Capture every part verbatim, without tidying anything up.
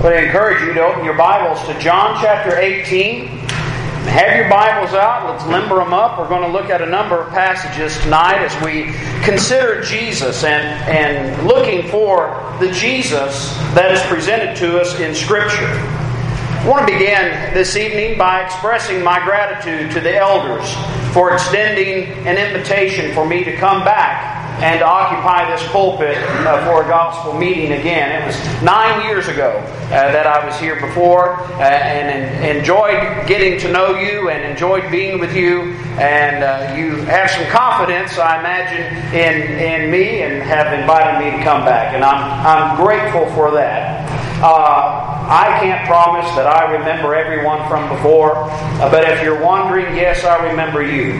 I would encourage you to open your Bibles to John chapter eighteen. Have your Bibles out. Let's limber them up. We're going to look at a number of passages tonight as we consider Jesus and, and looking for the Jesus that is presented to us in Scripture. I want to begin this evening by expressing my gratitude to the elders for extending an invitation for me to come back and to occupy this pulpit uh, for a gospel meeting again. It was nine years ago uh, that I was here before uh, and, and enjoyed getting to know you and enjoyed being with you. And uh, you have some confidence, I imagine, in, in me and have invited me to come back. And I'm, I'm grateful for that. Uh, I can't promise that I remember everyone from before, uh, but if you're wondering, yes, I remember you.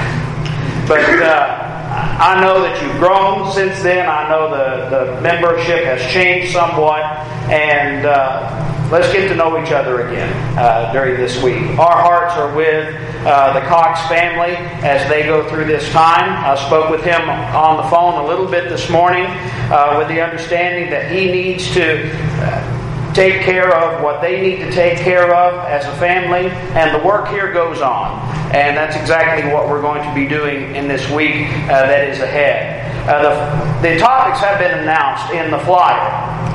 But uh, I know that you've grown since then. I know the, the membership has changed somewhat, and uh, let's get to know each other again uh, during this week. Our hearts are with uh, the Cox family as they go through this time. I spoke with him on the phone a little bit this morning uh, with the understanding that he needs to uh, take care of what they need to take care of as a family, and the work here goes on. And that's exactly what we're going to be doing in this week uh, that is ahead. Uh, the, the topics have been announced in the flyer,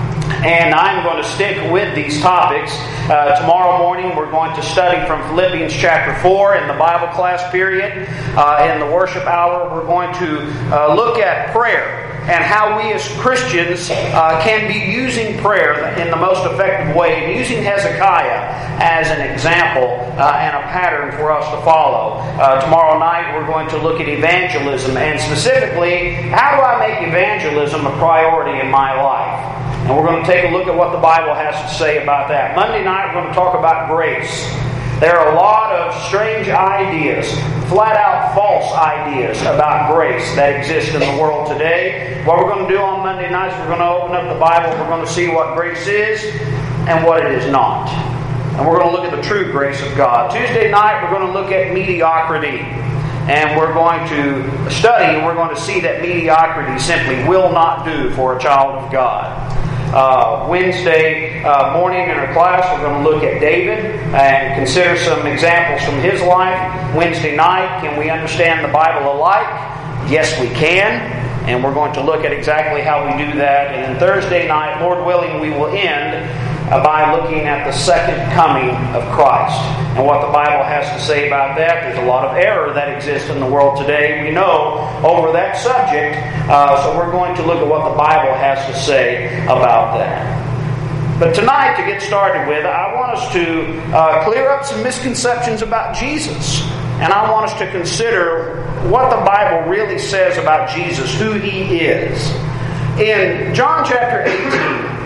and I'm going to stick with these topics. Uh, tomorrow morning we're going to study from Philippians chapter four in the Bible class period. Uh, in the worship hour we're going to uh, look at prayer and how we as Christians uh, can be using prayer in the most effective way, and using Hezekiah as an example uh, and a pattern for us to follow. Uh, tomorrow night we're going to look at evangelism, and specifically, how do I make evangelism a priority in my life? And we're going to take a look at what the Bible has to say about that. Monday night we're going to talk about grace. There are a lot of strange ideas, flat out false ideas about grace that exist in the world today. What we're going to do on Monday nights, we're going to open up the Bible, we're going to see what grace is and what it is not. And we're going to look at the true grace of God. Tuesday night, we're going to look at mediocrity. And we're going to study and we're going to see that mediocrity simply will not do for a child of God. Uh, Wednesday uh, morning in our class, we're going to look at David and consider some examples from his life. Wednesday night, can we understand the Bible alike? Yes, we can. And we're going to look at exactly how we do that. And then Thursday night, Lord willing, we will end uh, by looking at the second coming of Christ and what the Bible has to say about that. There's a lot of error that exists in the world today, we know, over that subject. Uh, so we're going to look at what the Bible has to say about that. But tonight, to get started with, I want us to uh, clear up some misconceptions about Jesus. And I want us to consider what the Bible really says about Jesus, who He is. In John chapter eighteen,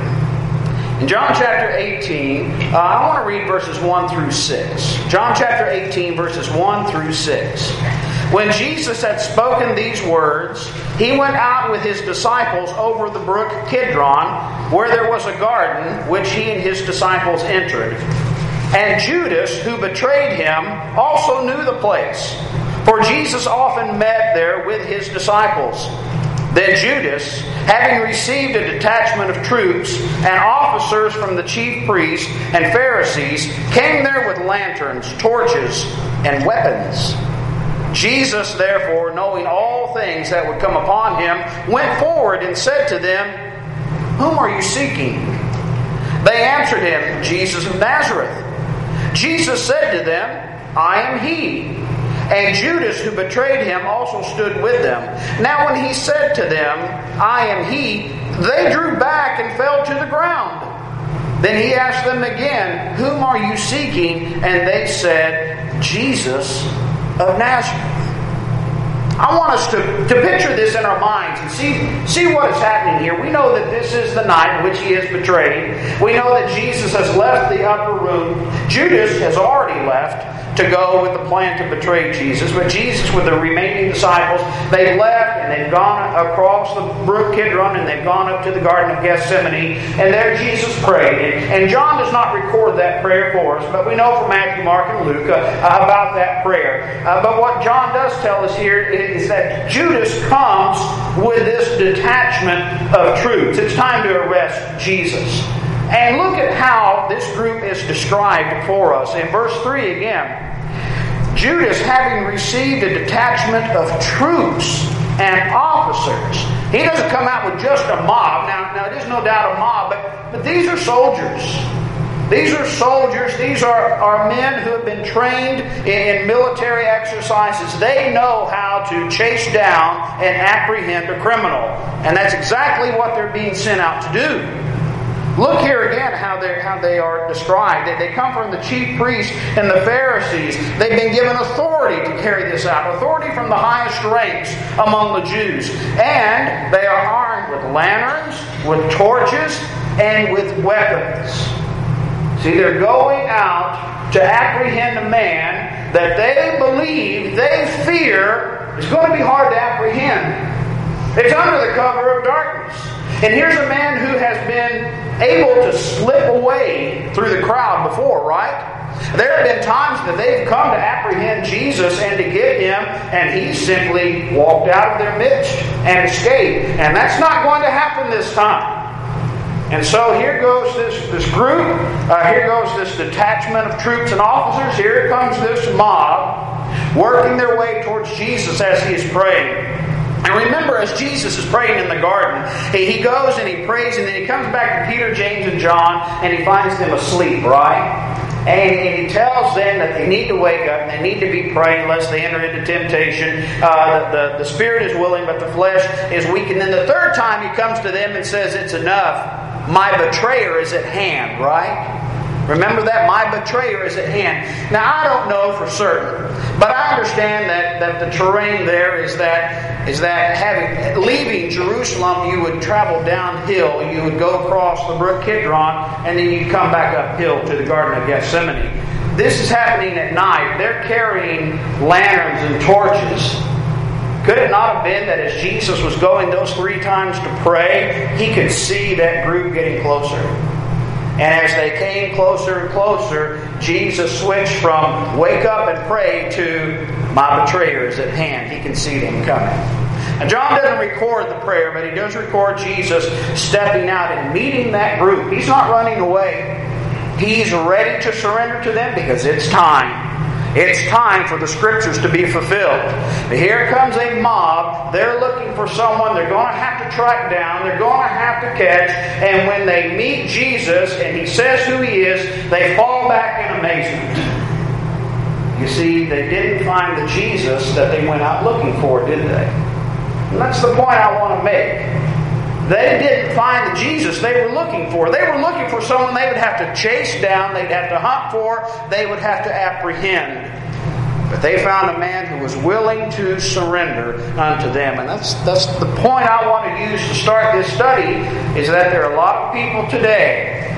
in John chapter eighteen, uh, I want to read verses one through six. John chapter eighteen, verses one through six. When Jesus had spoken these words, He went out with His disciples over the brook Kidron, where there was a garden, which He and His disciples entered. And Judas, who betrayed Him, also knew the place, for Jesus often met there with His disciples. Then Judas, having received a detachment of troops and officers from the chief priests and Pharisees, came there with lanterns, torches, and weapons. Jesus, therefore, knowing all things that would come upon Him, went forward and said to them, "Whom are you seeking?" They answered Him, "Jesus of Nazareth." Jesus said to them, "I am He." And Judas, who betrayed Him, also stood with them. Now when He said to them, "I am He," they drew back and fell to the ground. Then He asked them again, "Whom are you seeking?" And they said, "Jesus of Nazareth." I want us to, to picture this in our minds and see, see what is happening here. We know that this is the night in which He is betrayed. We know that Jesus has left the upper room. Judas has already left to go with the plan to betray Jesus. But Jesus, with the remaining disciples, they've left and they've gone across the brook Kidron and they've gone up to the Garden of Gethsemane. And there Jesus prayed. And, and John does not record that prayer for us, but we know from Matthew, Mark, and Luke uh, about that prayer. Uh, but what John does tell us here is that Judas comes with this detachment of troops. It's time to arrest Jesus. And look at how this group is described for us. In verse three again, Judas, having received a detachment of troops and officers. He doesn't come out with just a mob. Now, now it is no doubt a mob, but, but these are soldiers. These are soldiers. These are, are men who have been trained in, in military exercises. They know how to chase down and apprehend a criminal. And that's exactly what they're being sent out to do. Look here again how they how they are described. They, they come from the chief priests and the Pharisees. They've been given authority to carry this out. Authority from the highest ranks among the Jews. And they are armed with lanterns, with torches, and with weapons. See, they're going out to apprehend a man that they believe, they fear, is going to be hard to apprehend. It's under the cover of darkness. And here's a man who has been able to slip away through the crowd before, right? There have been times that they've come to apprehend Jesus and to get Him, and He simply walked out of their midst and escaped. And that's not going to happen this time. And so here goes this, this group, uh, here goes this detachment of troops and officers, here comes this mob working their way towards Jesus as He is praying. And remember, as Jesus is praying in the garden, he, he goes and he prays, and then he comes back to Peter, James, and John, and he finds them asleep, right? And, and he tells them that they need to wake up and they need to be praying lest they enter into temptation. Uh, the, the, the spirit is willing, but the flesh is weak. And then the third time he comes to them and says, it's enough. My betrayer is at hand, right? Remember that? My betrayer is at hand. Now, I don't know for certain, but I understand that, that the terrain there is that is that having leaving Jerusalem, you would travel downhill. You would go across the brook Kidron, and then you'd come back uphill to the Garden of Gethsemane. This is happening at night. They're carrying lanterns and torches. Could it not have been that as Jesus was going those three times to pray, He could see that group getting closer? And as they came closer and closer, Jesus switched from wake up and pray to my betrayer is at hand. He can see them coming. And John doesn't record the prayer, but he does record Jesus stepping out and meeting that group. He's not running away. He's ready to surrender to them because it's time. It's time for the Scriptures to be fulfilled. Here comes a mob. They're looking for someone they're going to have to track down. They're going to have to catch. And when they meet Jesus and He says who He is, they fall back in amazement. You see, they didn't find the Jesus that they went out looking for, did they? And that's the point I want to make. They didn't find the Jesus they were looking for. They were looking for someone they would have to chase down, they'd have to hunt for, they would have to apprehend. But they found a man who was willing to surrender unto them. And that's, that's the point I want to use to start this study, is that there are a lot of people today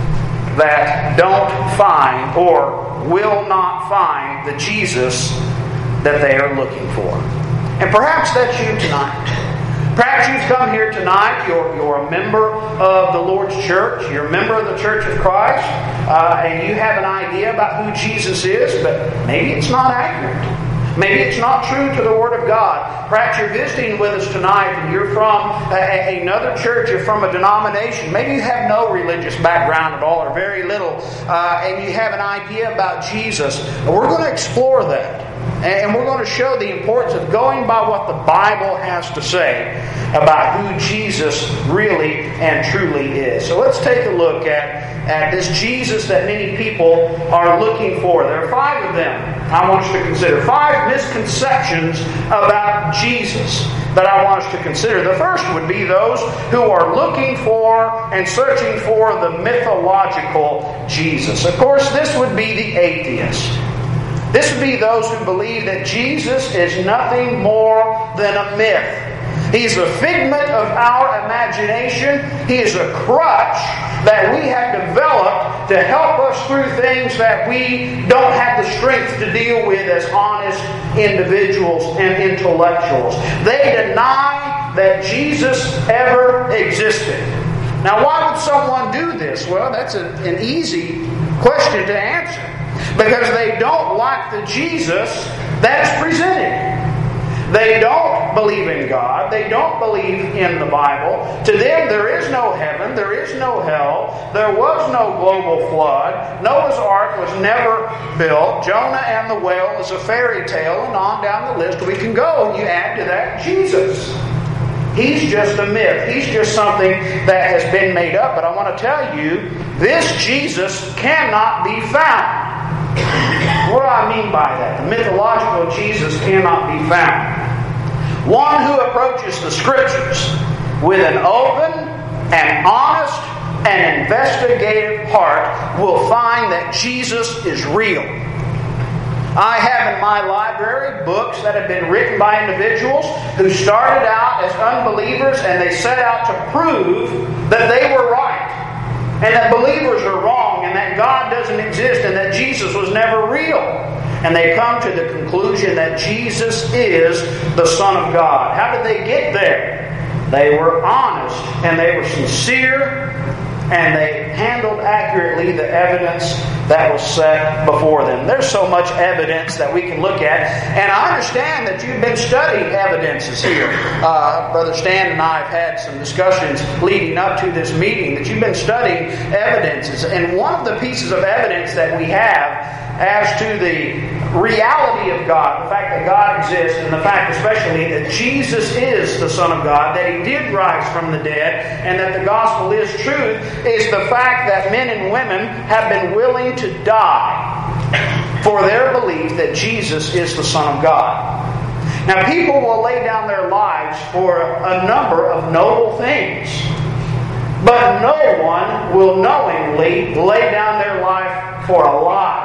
that don't find or will not find the Jesus that they are looking for. And perhaps that's you tonight. Perhaps you've come here tonight, you're, you're a member of the Lord's church, you're a member of the Church of Christ, uh, and you have an idea about who Jesus is, but maybe it's not accurate. Maybe it's not true to the Word of God. Perhaps you're visiting with us tonight and you're from a, another church, you're from a denomination. Maybe you have no religious background at all or very little, uh, and you have an idea about Jesus. We're going to explore that. And we're going to show the importance of going by what the Bible has to say about who Jesus really and truly is. So let's take a look at, at this Jesus that many people are looking for. There are five of them I want us to consider. Five misconceptions about Jesus that I want us to consider. The first would be those who are looking for and searching for the mythological Jesus. Of course, this would be the atheist. This would be those who believe that Jesus is nothing more than a myth. He's a figment of our imagination. He is a crutch that we have developed to help us through things that we don't have the strength to deal with as honest individuals and intellectuals. They deny that Jesus ever existed. Now, why would someone do this? Well, that's a, an easy question to answer. Because they don't like the Jesus that's presented. They don't believe in God. They don't believe in the Bible. To them, there is no heaven. There is no hell. There was no global flood. Noah's Ark was never built. Jonah and the whale is a fairy tale, and on down the list we can go. And you add to that Jesus. He's just a myth. He's just something that has been made up. But I want to tell you, this Jesus cannot be found. What do I mean by that? The mythological Jesus cannot be found. One who approaches the Scriptures with an open and honest and investigative heart will find that Jesus is real. I have in my library books that have been written by individuals who started out as unbelievers and they set out to prove that they were right. And that believers are wrong, and that God doesn't exist, and that Jesus was never real. And they come to the conclusion that Jesus is the Son of God. How did they get there? They were honest, and they were sincere, and they handled accurately the evidence that was set before them. There's so much evidence that we can look at, and I understand that you've been studying evidences here. Uh, Brother Stan and I have had some discussions leading up to this meeting that you've been studying evidences, and one of the pieces of evidence that we have as to the reality of God, the fact that God exists, and the fact especially that Jesus is the Son of God, that He did rise from the dead, and that the gospel is truth, is the fact that men and women have been willing to die for their belief that Jesus is the Son of God. Now, people will lay down their lives for a number of noble things, but no one will knowingly lay down their life for a lie.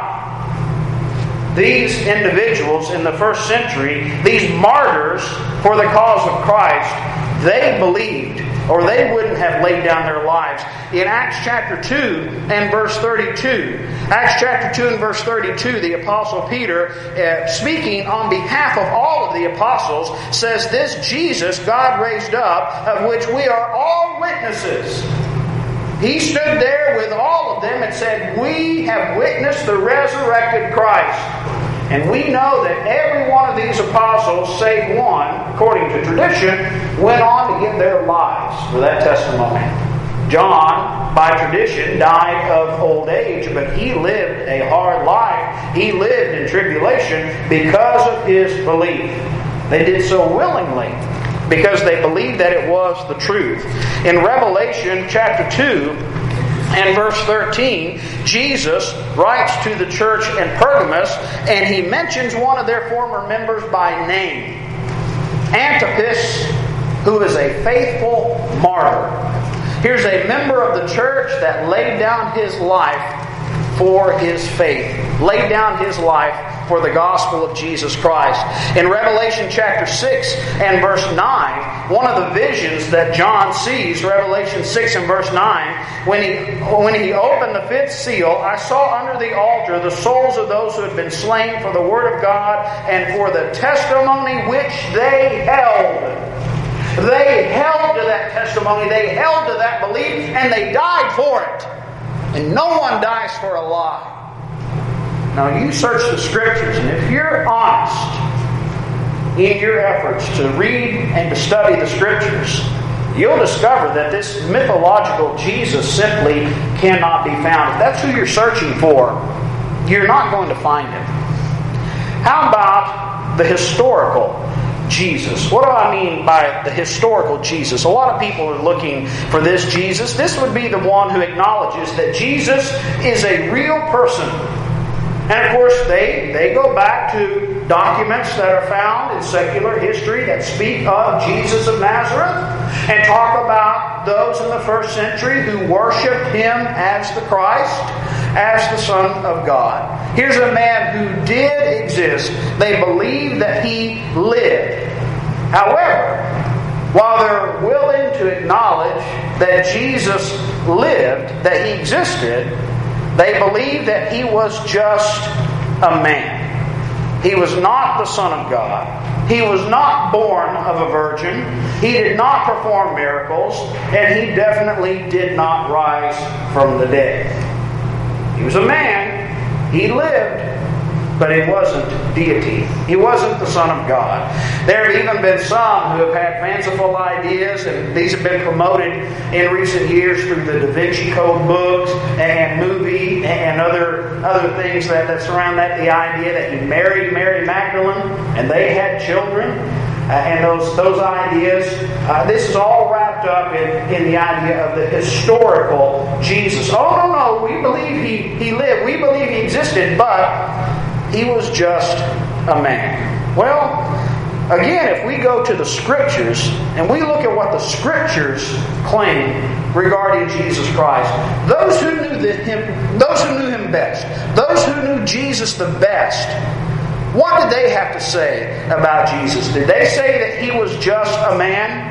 These individuals in the first century, these martyrs for the cause of Christ, they believed, or they wouldn't have laid down their lives. In Acts chapter two and verse thirty-two, Acts chapter two and verse thirty-two, the Apostle Peter, uh, speaking on behalf of all of the apostles, says, "This Jesus God raised up, of which we are all witnesses." He stood there with all of them and said, "We have witnessed the resurrected Christ." And we know that every one of these apostles, save one, according to tradition, went on to give their lives for that testimony. John, by tradition, died of old age, but he lived a hard life. He lived in tribulation because of his belief. They did so willingly, because they believed that it was the truth. In Revelation chapter two and verse thirteen, Jesus writes to the church in Pergamos, and he mentions one of their former members by name, Antipas, who is a faithful martyr. Here's a member of the church that laid down his life for his faith, laid down his life for the gospel of Jesus Christ. In Revelation chapter six and verse nine, one of the visions that John sees, Revelation six and verse nine, when he, when he opened the fifth seal, I saw under the altar the souls of those who had been slain for the word of God and for the testimony which they held. They held to that testimony, they held to that belief, and they died for it. And no one dies for a lie. Now you search the Scriptures, and if you're honest in your efforts to read and to study the Scriptures, you'll discover that this mythological Jesus simply cannot be found. If that's who you're searching for, you're not going to find Him. How about the historical Jesus? What do I mean by the historical Jesus? A lot of people are looking for this Jesus. This would be the one who acknowledges that Jesus is a real person. And of course, they, they go back to documents that are found in secular history that speak of Jesus of Nazareth and talk about those in the first century who worshiped Him as the Christ, as the Son of God. Here's a man who did exist. They believe that He lived. However, while they're willing to acknowledge that Jesus lived, that He existed, they believe that He was just a man. He was not the Son of God. He was not born of a virgin. He did not perform miracles. And He definitely did not rise from the dead. He was a man. He lived. but it wasn't deity. He wasn't the Son of God. There have even been some who have had fanciful ideas, and these have been promoted in recent years through the Da Vinci Code books and movie and other other things that, that surround that. The idea that he married Mary Magdalene and they had children. Uh, and those those ideas, uh, this is all wrapped up in, in the idea of the historical Jesus. Oh, no, no, we believe he, he lived. We believe he existed, but he was just a man. Well, again, if we go to the Scriptures and we look at what the Scriptures claim regarding Jesus Christ, those who knew the, him, those who knew him best, those who knew Jesus the best, what did they have to say about Jesus? Did they say that he was just a man?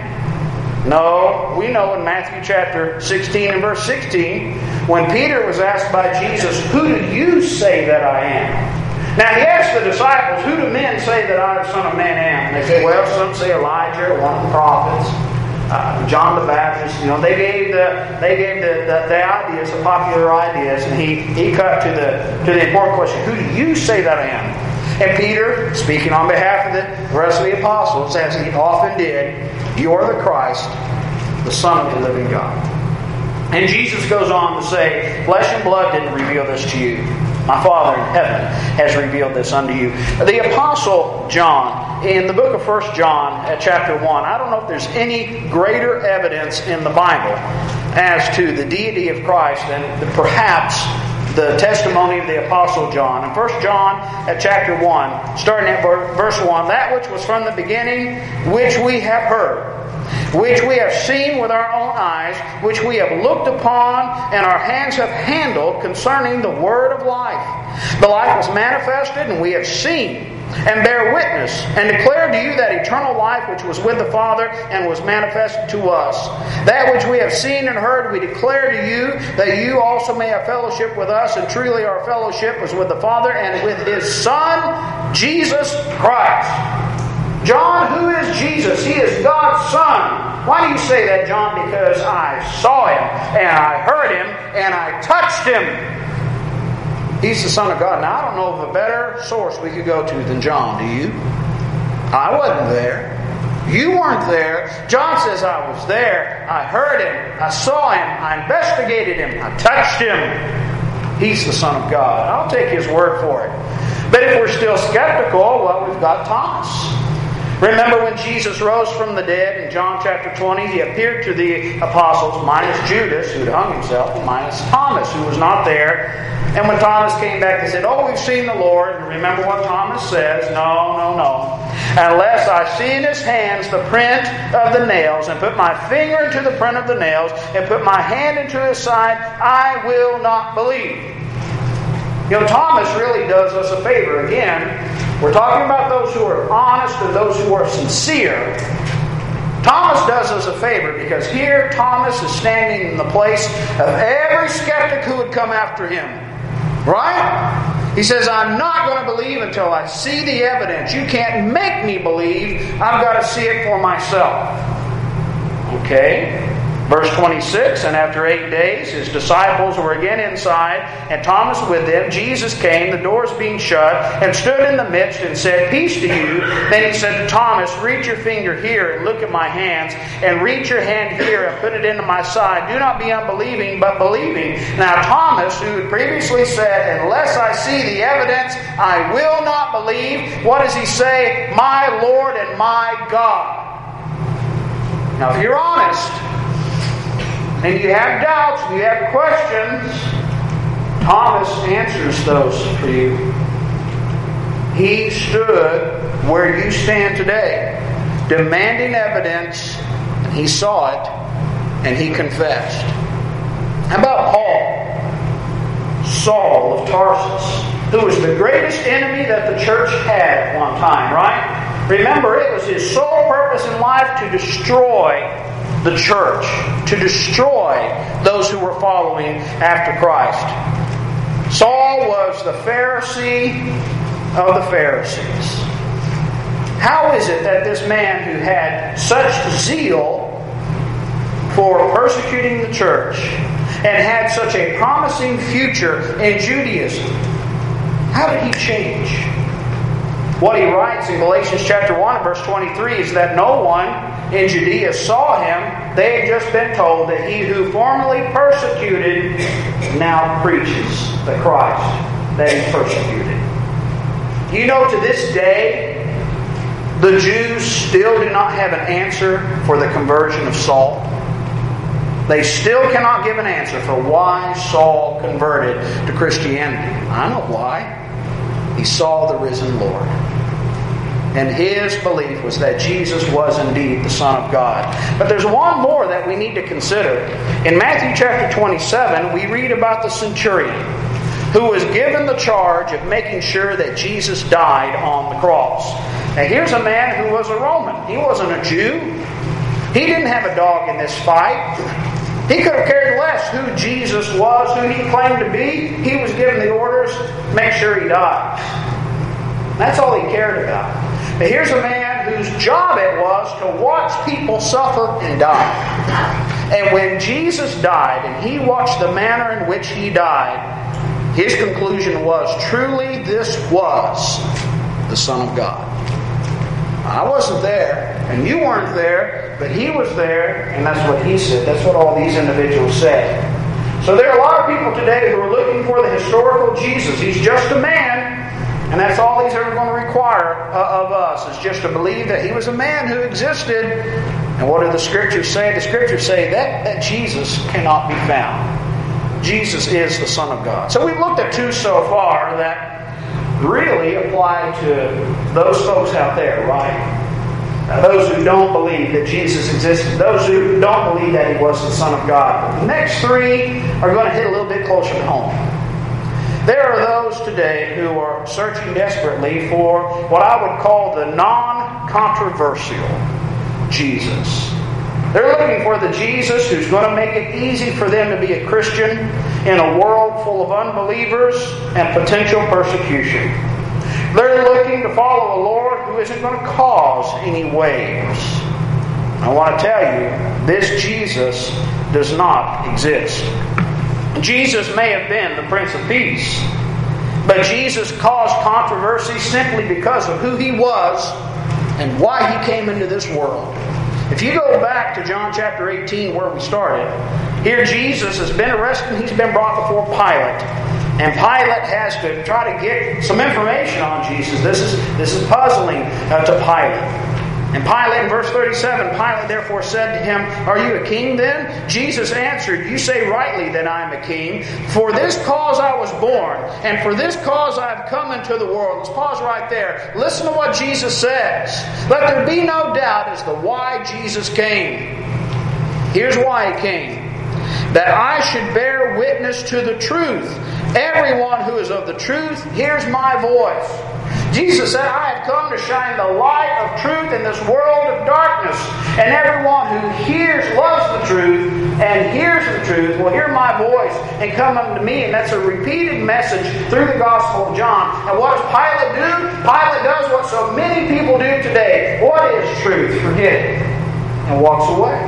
No. We know in Matthew chapter sixteen and verse sixteen, when Peter was asked by Jesus, "Who do you say that I am?" Now he asked the disciples, "Who do men say that I, the Son of Man, am?" And they said, "Well, some say Elijah, one of the prophets, uh, John the Baptist." You know, they gave the they gave the, the, the ideas, the popular ideas, and he, he cut to the to the important question: "Who do you say that I am?" And Peter, speaking on behalf of the rest of the apostles, as he often did, "You are the Christ, the Son of the living God." And Jesus goes on to say, "Flesh and blood didn't reveal this to you. My Father in heaven has revealed this unto you." The Apostle John, in the book of First John, at chapter one, I don't know if there's any greater evidence in the Bible as to the deity of Christ than perhaps the testimony of the Apostle John. In First John at chapter one, starting at verse one, "That which was from the beginning, which we have heard, which we have seen with our own eyes, which we have looked upon, and our hands have handled concerning the word of life. The life was manifested, and we have seen, and bear witness, and declare to you that eternal life which was with the Father and was manifested to us. That which we have seen and heard we declare to you, that you also may have fellowship with us, and truly our fellowship was with the Father and with His Son, Jesus Christ." John, who is Jesus? He is God's Son. Why do you say that, John? Because I saw Him, and I heard Him, and I touched Him. He's the Son of God. Now, I don't know of a better source we could go to than John, do you? I wasn't there. You weren't there. John says, "I was there. I heard Him. I saw Him. I investigated Him. I touched Him." He's the Son of God. I'll take His word for it. But if we're still skeptical, well, we've got Thomas. Remember when Jesus rose from the dead in John chapter twenty, He appeared to the apostles, minus Judas, who had hung himself, and minus Thomas, who was not there. And when Thomas came back, they said, "Oh, we've seen the Lord." And remember what Thomas says, "No, no, no. Unless I see in His hands the print of the nails, and put my finger into the print of the nails, and put my hand into His side, I will not believe." You know, Thomas really does us a favor. Again, we're talking about those who are honest and those who are sincere. Thomas does us a favor because here Thomas is standing in the place of every skeptic who would come after him. Right? He says, "I'm not going to believe until I see the evidence. You can't make me believe. I've got to see it for myself." Okay. Verse twenty-six, "And after eight days His disciples were again inside, and Thomas with them. Jesus came, the doors being shut, and stood in the midst and said, 'Peace to you.' Then He said to Thomas, 'Reach your finger here and look at my hands, and reach your hand here and put it into my side. Do not be unbelieving, but believing.' Now Thomas, who had previously said, 'Unless I see the evidence, I will not believe,' what does he say? 'My Lord and my God.'" Now if you're honest, and you have doubts, and you have questions, Thomas answers those for you. He stood where you stand today, demanding evidence, and he saw it, and he confessed. How about Paul? Saul of Tarsus, who was the greatest enemy that the church had at one time, right? Remember, it was his sole purpose in life to destroy the church, to destroy those who were following after Christ. Saul was the Pharisee of the Pharisees. How is it that this man who had such zeal for persecuting the church and had such a promising future in Judaism, How did he change? What he writes in Galatians chapter one, verse twenty-three is that no one in Judea saw him. They had just been told that he who formerly persecuted now preaches the Christ that he persecuted. You know, to this day, the Jews still do not have an answer for the conversion of Saul. They still cannot give an answer for why Saul converted to Christianity. I know why. He saw the risen Lord. And his belief was that Jesus was indeed the Son of God. But there's one more that we need to consider. In Matthew chapter twenty-seven, we read about the centurion who was given the charge of making sure that Jesus died on the cross. Now here's a man who was a Roman. He wasn't a Jew. He didn't have a dog in this fight. He could have cared less who Jesus was, who he claimed to be. He was given the orders, make sure he died. That's all he cared about. But here's a man whose job it was to watch people suffer and die. And when Jesus died and he watched the manner in which he died, his conclusion was, truly this was the Son of God. I wasn't there, and you weren't there, but he was there, and that's what he said. That's what all these individuals said. So there are a lot of people today who are looking for the historical Jesus. He's just a man, and that's all he's ever going to require uh, of us, is just to believe that he was a man who existed. And what do the Scriptures say? The Scriptures say that, that Jesus cannot be found. Jesus is the Son of God. So we've looked at two so far that really apply to those folks out there, right? Now, those who don't believe that Jesus existed, those who don't believe that he was the Son of God. But the next three are going to hit a little bit closer to home. There are those today who are searching desperately for what I would call the non-controversial Jesus. They're looking for the Jesus who's going to make it easy for them to be a Christian in a world full of unbelievers and potential persecution. They're looking to follow a Lord who isn't going to cause any waves. I want to tell you, this Jesus does not exist. Jesus may have been the Prince of Peace, but Jesus caused controversy simply because of who he was and why he came into this world. If you go back to John chapter eighteen where we started, here Jesus has been arrested and he's been brought before Pilate. And Pilate has to try to get some information on Jesus. This is, this is puzzling uh, to Pilate. And Pilate, in verse thirty-seven, Pilate therefore said to him, "Are you a king then?" Jesus answered, "You say rightly that I am a king. For this cause I was born, and for this cause I have come into the world." Let's pause right there. Listen to what Jesus says. Let there be no doubt as to why Jesus came. Here's why he came. That I should bear witness to the truth. Everyone who is of the truth hears my voice. Jesus said, "I have come to shine the light of truth in this world of darkness. And everyone who hears, loves the truth, and hears the truth will hear my voice and come unto me." And that's a repeated message through the Gospel of John. And what does Pilate do? Pilate does what so many people do today. What is truth? Forget it. And walks away.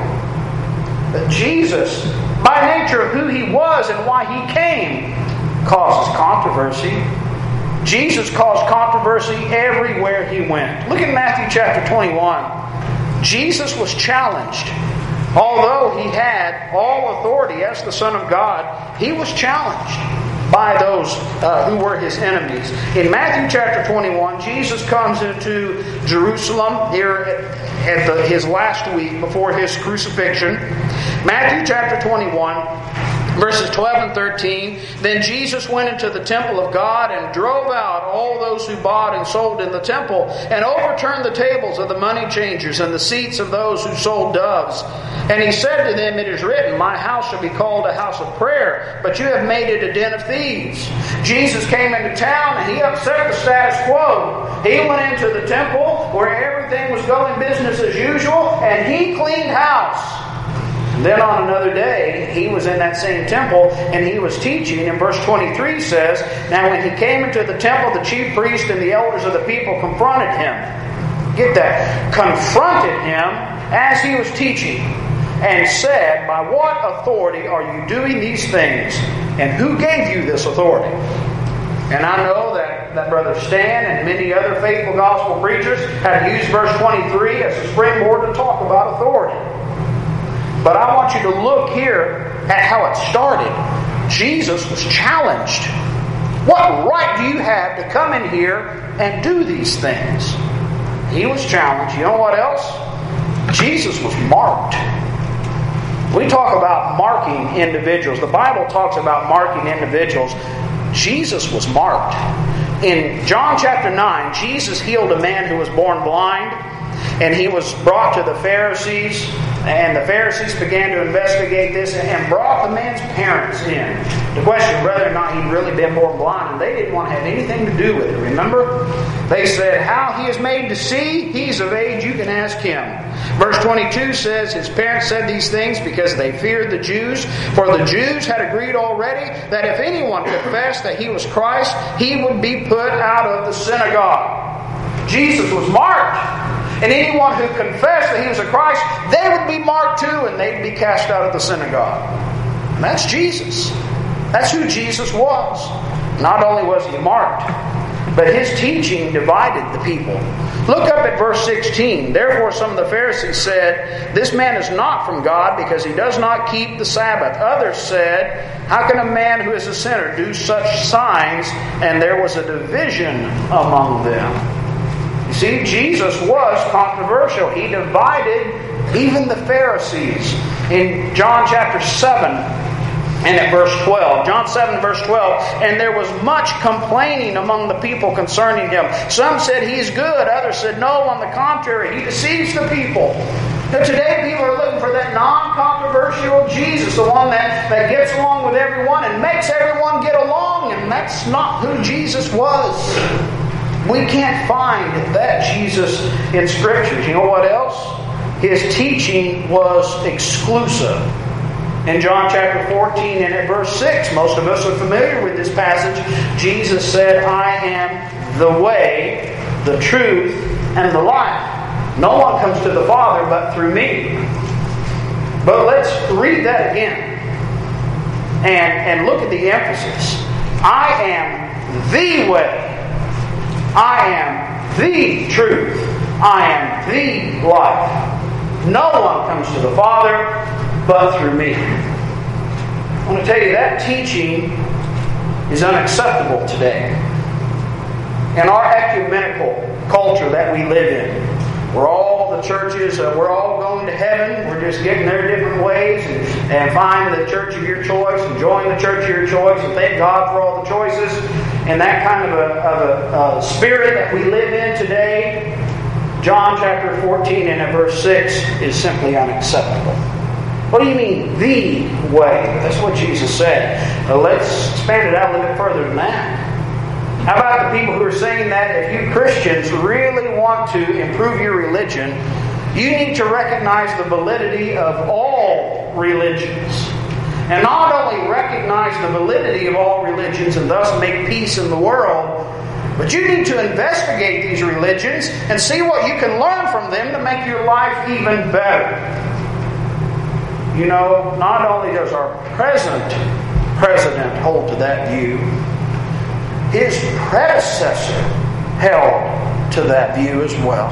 But Jesus, by nature of who he was and why he came, causes controversy. Jesus caused controversy everywhere he went. Look at Matthew chapter twenty-one. Jesus was challenged. Although he had all authority as the Son of God, he was challenged by those uh, who were his enemies. In Matthew chapter twenty-one, Jesus comes into Jerusalem here at, at the, his last week before his crucifixion. Matthew chapter twenty-one, verses twelve and thirteen. Then Jesus went into the temple of God and drove out all those who bought and sold in the temple, and overturned the tables of the money changers and the seats of those who sold doves. And he said to them, "It is written, my house shall be called a house of prayer, but you have made it a den of thieves." Jesus came into town and he upset the status quo. He went into the temple where everything was going business as usual, and he cleaned house. Then on another day, he was in that same temple and he was teaching. And verse twenty-three says, "Now when he came into the temple, the chief priest and the elders of the people confronted him." Get that. Confronted him as he was teaching and said, "By what authority are you doing these things? And who gave you this authority?" And I know that that Brother Stan and many other faithful gospel preachers have used verse twenty-three as a springboard to talk about authority. But I want you to look here at how it started. Jesus was challenged. What right do you have to come in here and do these things? He was challenged. You know what else? Jesus was marked. We talk about marking individuals. The Bible talks about marking individuals. Jesus was marked. In John chapter nine, Jesus healed a man who was born blind, and he was brought to the Pharisees, and the Pharisees began to investigate this and brought the man's parents in to question whether or not he'd really been born blind, and they didn't want to have anything to do with it. Remember? They said, how he is made to see, he's of age, you can ask him. Verse twenty-two says, his parents said these things because they feared the Jews, for the Jews had agreed already that if anyone confessed that he was Christ, he would be put out of the synagogue. Jesus was marked. And anyone who confessed that he was a Christ, they would be marked too, and they'd be cast out of the synagogue. And that's Jesus. That's who Jesus was. Not only was he marked, but his teaching divided the people. Look up at verse sixteen. Therefore some of the Pharisees said, this man is not from God because he does not keep the Sabbath. Others said, how can a man who is a sinner do such signs? And there was a division among them. You see, Jesus was controversial. He divided even the Pharisees. In John chapter seven and at verse twelve. John seven verse twelve. And there was much complaining among the people concerning him. Some said he is good. Others said no, on the contrary, he deceives the people. Now today people are looking for that non-controversial Jesus, the one that, that gets along with everyone and makes everyone get along. And that's not who Jesus was. We can't find that Jesus in Scriptures. You know what else? His teaching was exclusive. In John chapter fourteen and at verse six, most of us are familiar with this passage. Jesus said, I am the way, the truth, and the life. No one comes to the Father but through me. But let's read that again. And, and look at the emphasis. I am the way. I am the truth. I am the life. No one comes to the Father but through me. I want to tell you that teaching is unacceptable today. In our ecumenical culture that we live in, where all the churches, uh, we're all going to heaven, we're just getting their different ways and, and find the church of your choice and join the church of your choice and thank God for all the choices. And that kind of a, of a, a spirit that we live in today, John chapter fourteen and at verse six is simply unacceptable. What do you mean, the way? That's what Jesus said. Well, let's expand it out a little bit further than that. How about the people who are saying that if you Christians really want to improve your religion, you need to recognize the validity of all religions. And not only recognize the validity of all religions and thus make peace in the world, but you need to investigate these religions and see what you can learn from them to make your life even better. You know, not only does our present president hold to that view, his predecessor held to that view as well.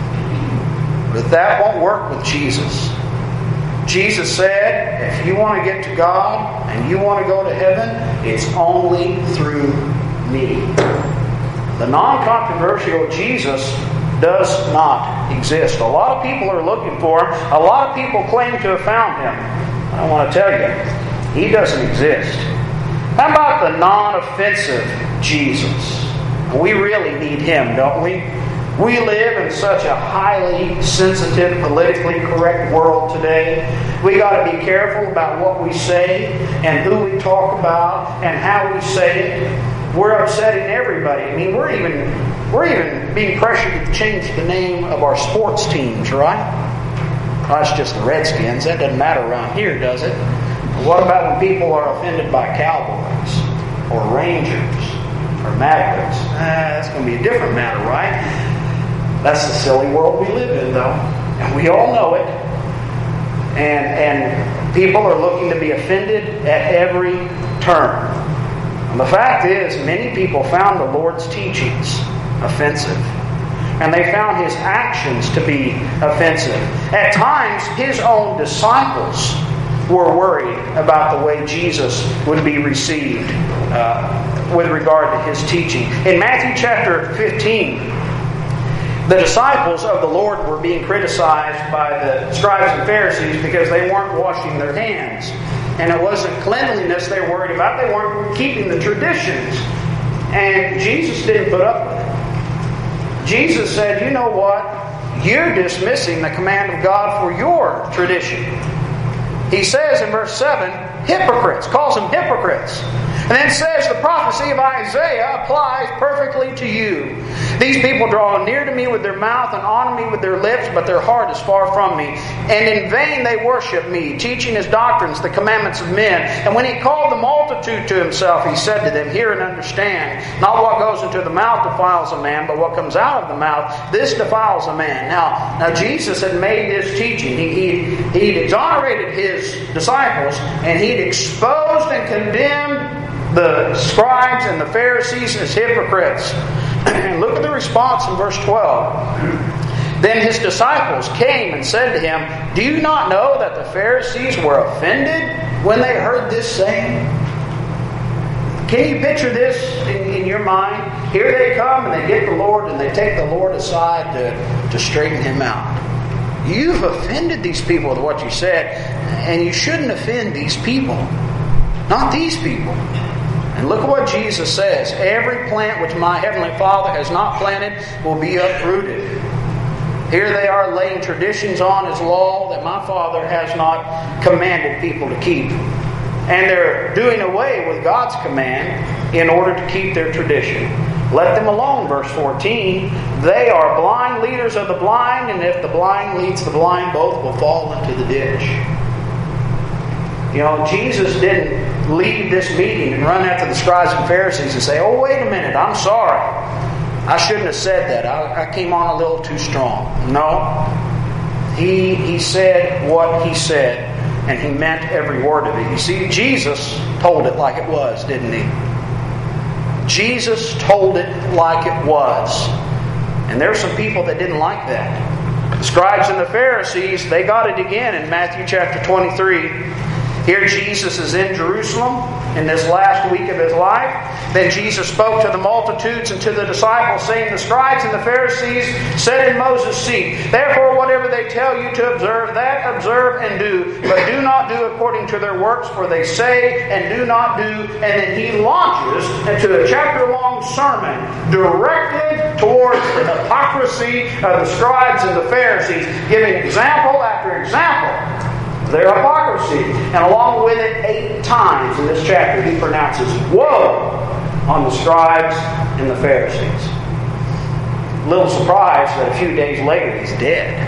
But that won't work with Jesus. Jesus said, if you want to get to God and you want to go to heaven, it's only through me. The non-controversial Jesus does not exist. A lot of people are looking for him. A lot of people claim to have found him. I want to tell you, he doesn't exist. How about the non-offensive Jesus? We really need him, don't we? We live in such a highly sensitive, politically correct world today. We got to be careful about what we say and who we talk about and how we say it. We're upsetting everybody. I mean, we're even we're even being pressured to change the name of our sports teams, right? Well, that's just the Redskins. That doesn't matter around here, does it? What about when people are offended by Cowboys or Rangers or Mavericks? Ah, that's going to be a different matter, right? That's the silly world we live in, though. And we all know it. And, and people are looking to be offended at every turn. And the fact is, many people found the Lord's teachings offensive. And they found His actions to be offensive. At times, His own disciples were worried about the way Jesus would be received uh, with regard to His teaching. In Matthew chapter fifteen, the disciples of the Lord were being criticized by the scribes and Pharisees because they weren't washing their hands. And it wasn't cleanliness they were worried about. They weren't keeping the traditions. And Jesus didn't put up with it. Jesus said, you know what? You're dismissing the command of God for your tradition. He says in verse seven, hypocrites. Calls them hypocrites. And then says the prophecy of Isaiah applies perfectly to you. These people draw near to me with their mouth and honor me with their lips, but their heart is far from me. And in vain they worship me, teaching as doctrines the commandments of men. And when He called the multitude to Himself, He said to them, hear and understand. Not what goes into the mouth defiles a man, but what comes out of the mouth, this defiles a man. Now, now Jesus had made this teaching. He, he, he'd exonerated His disciples, and He'd exposed and condemned the scribes and the Pharisees as hypocrites. And look at the response in verse twelve. Then His disciples came and said to Him, do you not know that the Pharisees were offended when they heard this saying? Can you picture this in, in your mind? Here they come and they get the Lord and they take the Lord aside to, to straighten Him out. You've offended these people with what you said, and you shouldn't offend these people. Not these people. And look at what Jesus says. Every plant which my heavenly Father has not planted will be uprooted. Here they are laying traditions on His law that my Father has not commanded people to keep. And they're doing away with God's command in order to keep their tradition. Let them alone, verse fourteen. They are blind leaders of the blind, and if the blind leads the blind, both will fall into the ditch. You know, Jesus didn't leave this meeting and run after the scribes and Pharisees and say, oh, wait a minute, I'm sorry. I shouldn't have said that. I, I came on a little too strong. No. He, he said what He said, and He meant every word of it. You see, Jesus told it like it was, didn't He? Jesus told it like it was. And there are some people that didn't like that. The scribes and the Pharisees, they got it again in Matthew chapter twenty-three. Here Jesus is in Jerusalem in this last week of His life. Then Jesus spoke to the multitudes and to the disciples, saying, the scribes and the Pharisees sat in Moses' seat. Therefore, whatever they tell you to observe, that observe and do. But do not do according to their works, for they say and do not do. And then He launches into a chapter-long sermon directed towards the hypocrisy of the scribes and the Pharisees, giving example after example their hypocrisy. And along with it, eight times in this chapter, He pronounces woe on the scribes and the Pharisees. Little surprised that a few days later He's dead.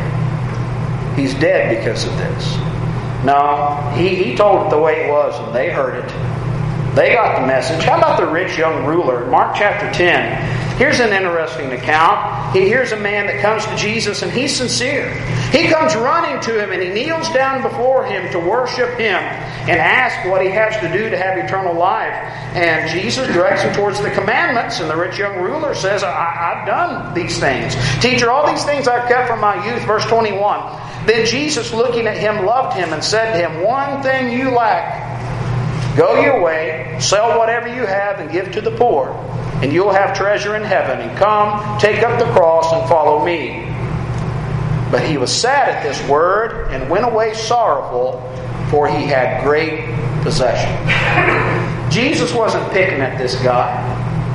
He's dead because of this. No, he, he told it the way it was, and they heard it. They got the message. How about the rich young ruler? Mark chapter ten. Here's an interesting account. He hears a man that comes to Jesus, and he's sincere. He comes running to Him, and he kneels down before Him to worship Him and ask what he has to do to have eternal life. And Jesus directs him towards the commandments, and the rich young ruler says, I, I've done these things. Teacher, all these things I've kept from my youth. Verse twenty-one. Then Jesus, looking at him, loved him and said to him, one thing you lack. Go your way, sell whatever you have and give to the poor, and you'll have treasure in heaven. And come, take up the cross and follow me. But he was sad at this word and went away sorrowful, for he had great possession. Jesus wasn't picking at this guy.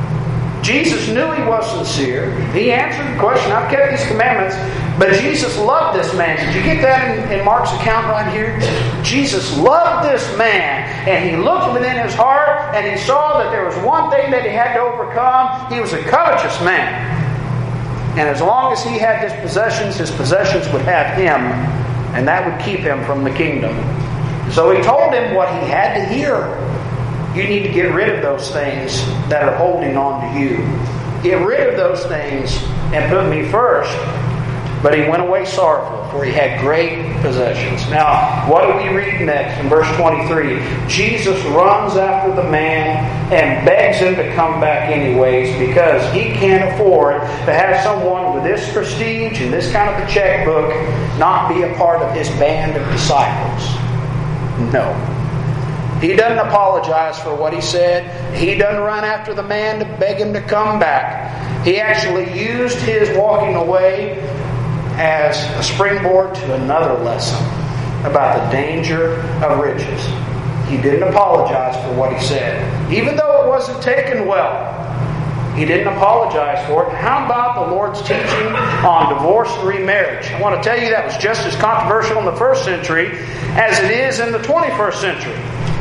Jesus knew he was sincere. He answered the question, I've kept these commandments. But Jesus loved this man. Did you get that in, in Mark's account right here? Jesus loved this man. And He looked within his heart and He saw that there was one thing that he had to overcome. He was a covetous man. And as long as he had his possessions, his possessions would have him. And that would keep him from the kingdom. So He told him what he had to hear. You need to get rid of those things that are holding on to you. Get rid of those things and put me first. but he went away sorrowful, for he had great possessions. Now, what do we read next in verse twenty-three? Jesus runs after the man and begs him to come back anyways, because he can't afford to have someone with this prestige and this kind of a checkbook not be a part of his band of disciples. No. He doesn't apologize for what he said. He doesn't run after the man to beg him to come back. He actually used his walking away as a springboard to another lesson about the danger of riches. He didn't apologize for what he said, even though it wasn't taken well. He didn't apologize for it. How about the Lord's teaching on divorce and remarriage? I want to tell you that was just as controversial in the first century as it is in the twenty-first century.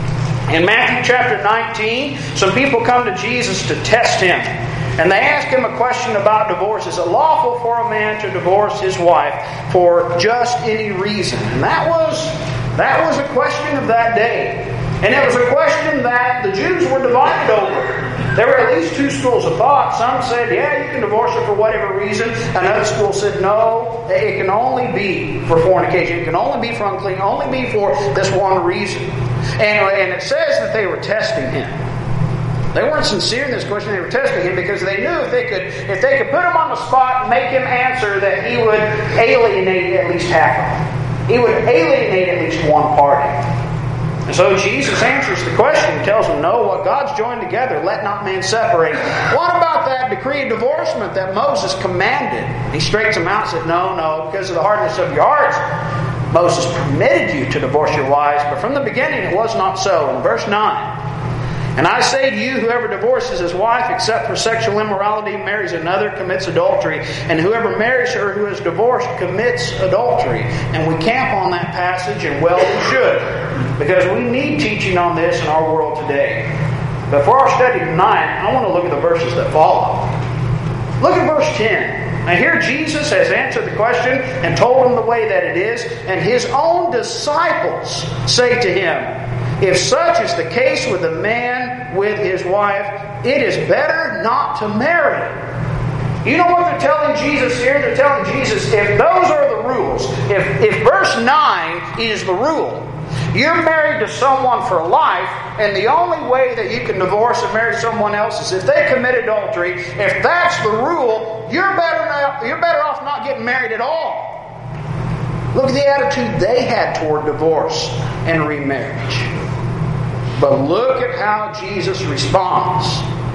In Matthew chapter nineteen, some people come to Jesus to test Him. And they ask Him a question about divorce. Is it lawful for a man to divorce his wife for just any reason? And that was, that was a question of that day. And it was a question that the Jews were divided over. There were at least two schools of thought. Some said, yeah, you can divorce her for whatever reason. Another school said, no, it can only be for fornication. It can only be for unclean, only be for this one reason. And, and it says that they were testing Him. They weren't sincere in this question. They were testing Him because they knew if they could if they could put Him on the spot and make Him answer, that He would alienate at least half of them. He would alienate at least one party. And so Jesus answers the question and tells them, no, what God's joined together, let not man separate. What about that decree of divorcement that Moses commanded? He straightens them out and said, no, no, because of the hardness of your hearts, Moses permitted you to divorce your wives, but from the beginning it was not so. In verse nine, and I say to you, whoever divorces his wife except for sexual immorality, marries another, commits adultery. And whoever marries her who is divorced commits adultery. And we camp on that passage, and well we should, because we need teaching on this in our world today. But for our study tonight, I want to look at the verses that follow. Look at verse ten. Now here Jesus has answered the question and told them the way that it is, and His own disciples say to Him, if such is the case with a man with his wife, it is better not to marry. You know what they're telling Jesus here? They're telling Jesus, if those are the rules, if, if verse nine is the rule, you're married to someone for life, and the only way that you can divorce and marry someone else is if they commit adultery. If that's the rule, you're better not, you're better off not getting married at all. Look at the attitude they had toward divorce and remarriage. But look at how Jesus responds.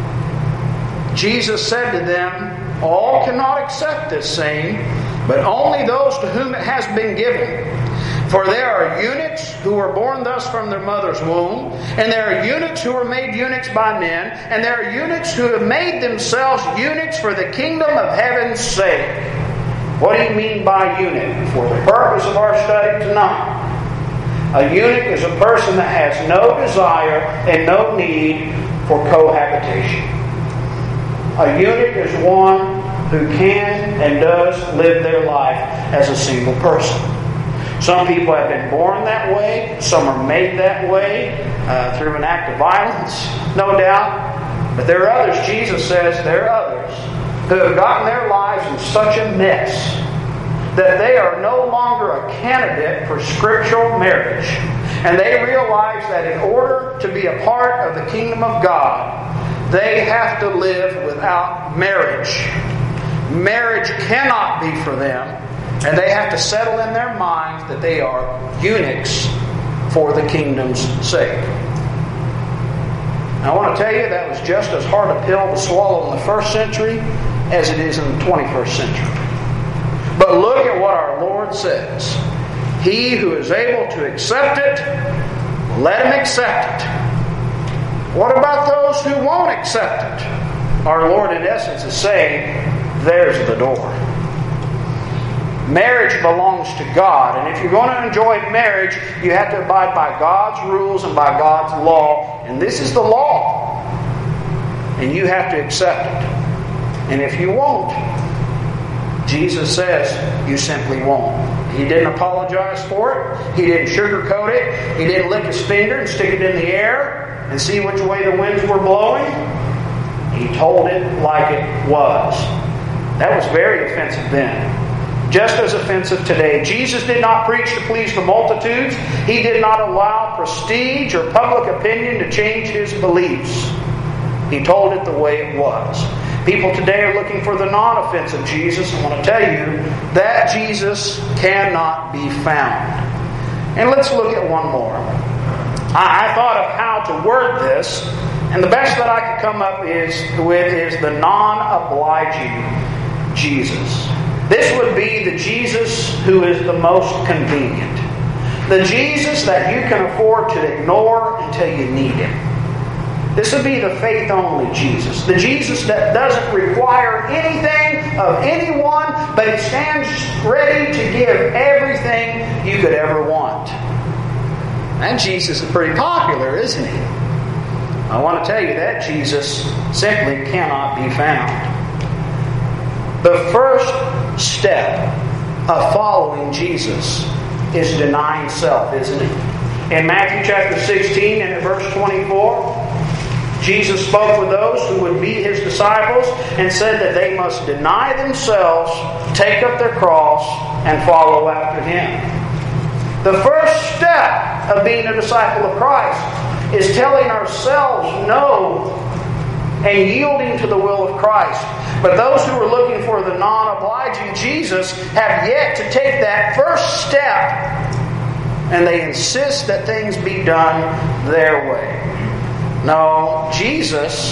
Jesus said to them, all cannot accept this saying, but only those to whom it has been given. For there are eunuchs who were born thus from their mother's womb, and there are eunuchs who were made eunuchs by men, and there are eunuchs who have made themselves eunuchs for the kingdom of heaven's sake. What do you mean by eunuch? For the purpose of our study tonight, a eunuch is a person that has no desire and no need for cohabitation. A eunuch is one who can and does live their life as a single person. Some people have been born that way. Some are made that way uh, through an act of violence, no doubt. But there are others, Jesus says, there are others who have gotten their lives in such a mess that they are no longer a candidate for scriptural marriage. And they realize that in order to be a part of the kingdom of God, they have to live without marriage. Marriage cannot be for them, and they have to settle in their minds that they are eunuchs for the kingdom's sake. Now, I want to tell you that was just as hard a pill to swallow in the first century as it is in the twenty-first century. But look at what our Lord says. He who is able to accept it, let him accept it. What about those who won't accept it? Our Lord, in essence, is saying, there's the door. Marriage belongs to God, and if you're going to enjoy marriage, you have to abide by God's rules and by God's law, and this is the law. And you have to accept it. And if you won't, Jesus says you simply won't. He didn't apologize for it. He didn't sugarcoat it. He didn't lick his finger and stick it in the air and see which way the winds were blowing. He told it like it was. That was very offensive then. just as offensive today. Jesus did not preach to please the multitudes. He did not allow prestige or public opinion to change His beliefs. He told it the way it was. People today are looking for the non-offensive Jesus. I want to tell you that Jesus cannot be found. And let's look at one more. I, I thought of how to word this, and the best that I could come up is with is the non-obliging Jesus. This would be the Jesus who is the most convenient. The Jesus that you can afford to ignore until you need Him. This would be the faith-only Jesus. The Jesus that doesn't require anything of anyone, but He stands ready to give everything you could ever want. That Jesus is pretty popular, isn't He? I want to tell you that Jesus simply cannot be found. The first step of following Jesus is denying self, isn't it? In Matthew chapter sixteen and verse twenty-four, Jesus spoke with those who would be His disciples and said that they must deny themselves, take up their cross, and follow after Him. The first step of being a disciple of Christ is telling ourselves no and yielding to the will of Christ. But those who are looking for the non-obliging Jesus have yet to take that first step, and they insist that things be done their way. No, Jesus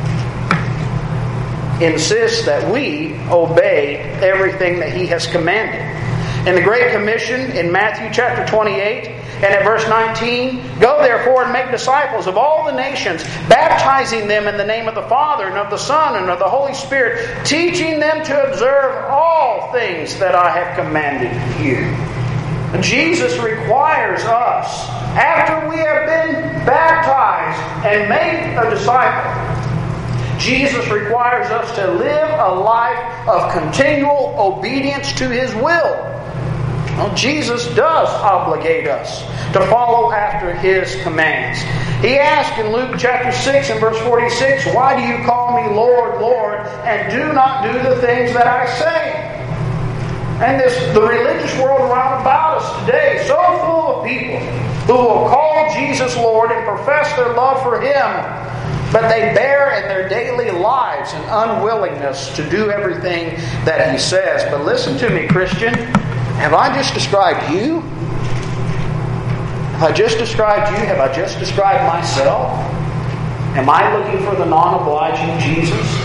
insists that we obey everything that He has commanded. In the Great Commission in Matthew chapter twenty-eight and at verse nineteen, "Go therefore and make disciples of all the nations, baptizing them in the name of the Father and of the Son and of the Holy Spirit, teaching them to observe all things that I have commanded you." Jesus requires us, after we have been baptized and made a disciple, Jesus requires us to live a life of continual obedience to His will. Well, Jesus does obligate us to follow after His commands. He asked in Luke chapter six and verse forty-six, "Why do you call me Lord, Lord, and do not do the things that I say?" And this, the religious world around about us today, so full of people who will call Jesus Lord and profess their love for Him, but they bear in their daily lives an unwillingness to do everything that He says. But listen to me, Christian. Have I just described you? Have I just described you? Have I just described myself? Am I looking for the non-obliging Jesus?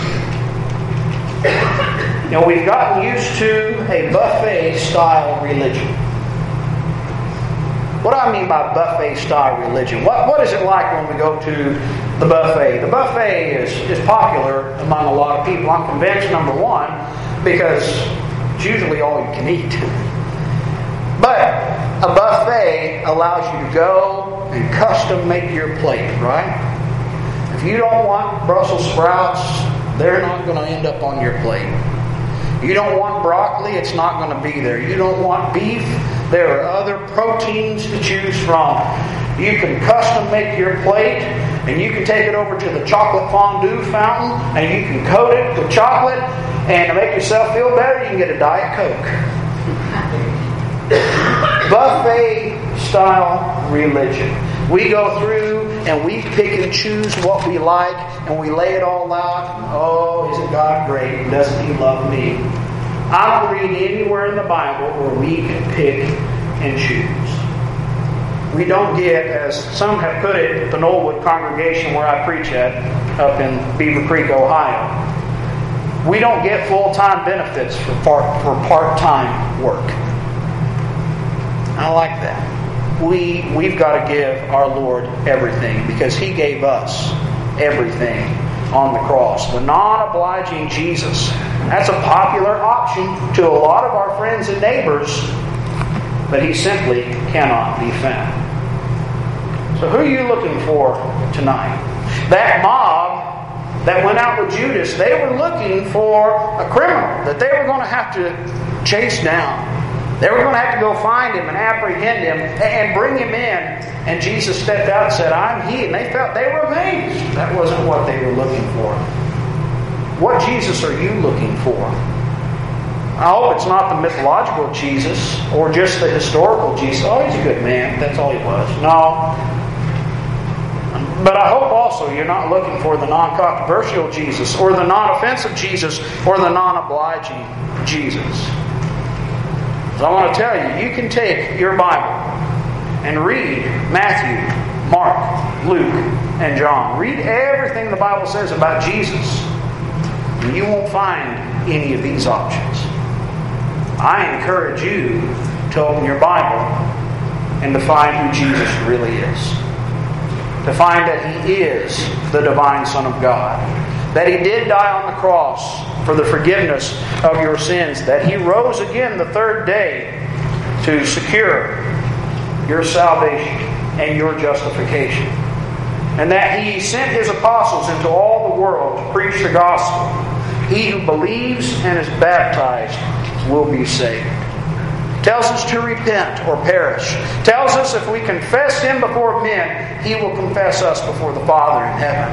You know, we've gotten used to a buffet-style religion. What do I mean by buffet-style religion? What, what is it like when we go to the buffet? The buffet is, is popular among a lot of people. I'm convinced, number one, because it's usually all you can eat. But a buffet allows you to go and custom make your plate, right? If you don't want Brussels sprouts, they're not going to end up on your plate. You don't want broccoli, it's not going to be there. You don't want beef, there are other proteins to choose from. You can custom make your plate, and you can take it over to the chocolate fondue fountain, and you can coat it with chocolate, and to make yourself feel better, you can get a Diet Coke. Buffet-style religion. We go through and we pick and choose what we like, and we lay it all out. And, oh, isn't God great? Doesn't He love me? I don't read anywhere in the Bible where we can pick and choose. We don't get, as some have put it at the Knollwood congregation where I preach at, up in Beaver Creek, Ohio, we don't get full-time benefits for part, for part-time work. I like that. We, we've got to give our Lord everything because He gave us everything on the cross. The non-obliging Jesus. That's a popular option to a lot of our friends and neighbors, but He simply cannot be found. So who are you looking for tonight? That mob that went out with Judas, they were looking for a criminal that they were going to have to chase down. They were going to have to go find him and apprehend him and bring him in. And Jesus stepped out and said, "I'm He." And they felt they were amazed. That wasn't what they were looking for. What Jesus are you looking for? I hope it's not the mythological Jesus or just the historical Jesus. Oh, he's a good man. That's all he was. No. But I hope also you're not looking for the non-controversial Jesus or the non-offensive Jesus or the non-obliging Jesus. So I want to tell you, you can take your Bible and read Matthew, Mark, Luke, and John. Read everything the Bible says about Jesus, and you won't find any of these options. I encourage you to open your Bible and to find who Jesus really is. To find that He is the divine Son of God. That He did die on the cross for the forgiveness of your sins. That He rose again the third day to secure your salvation and your justification. And that He sent His apostles into all the world to preach the gospel. He who believes and is baptized will be saved. Tells us to repent or perish. Tells us if we confess Him before men, He will confess us before the Father in heaven.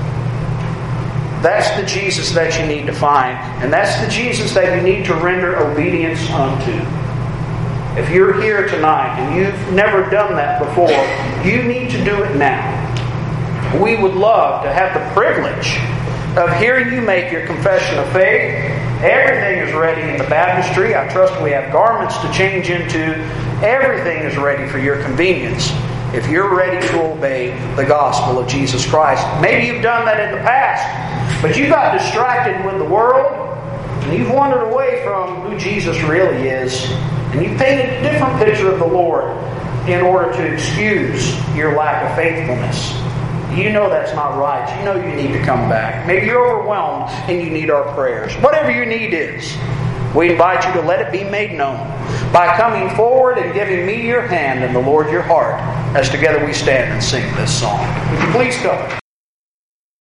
That's the Jesus that you need to find. And that's the Jesus that you need to render obedience unto. If you're here tonight and you've never done that before, you need to do it now. We would love to have the privilege of hearing you make your confession of faith. Everything is ready in the baptistry. I trust we have garments to change into. Everything is ready for your convenience if you're ready to obey the gospel of Jesus Christ. Maybe you've done that in the past, but you got distracted with the world and you've wandered away from who Jesus really is, and you've painted a different picture of the Lord in order to excuse your lack of faithfulness. You know that's not right. You know you need to come back. Maybe you're overwhelmed and you need our prayers. Whatever your need is, we invite you to let it be made known by coming forward and giving me your hand and the Lord your heart as together we stand and sing this song. Would you please come?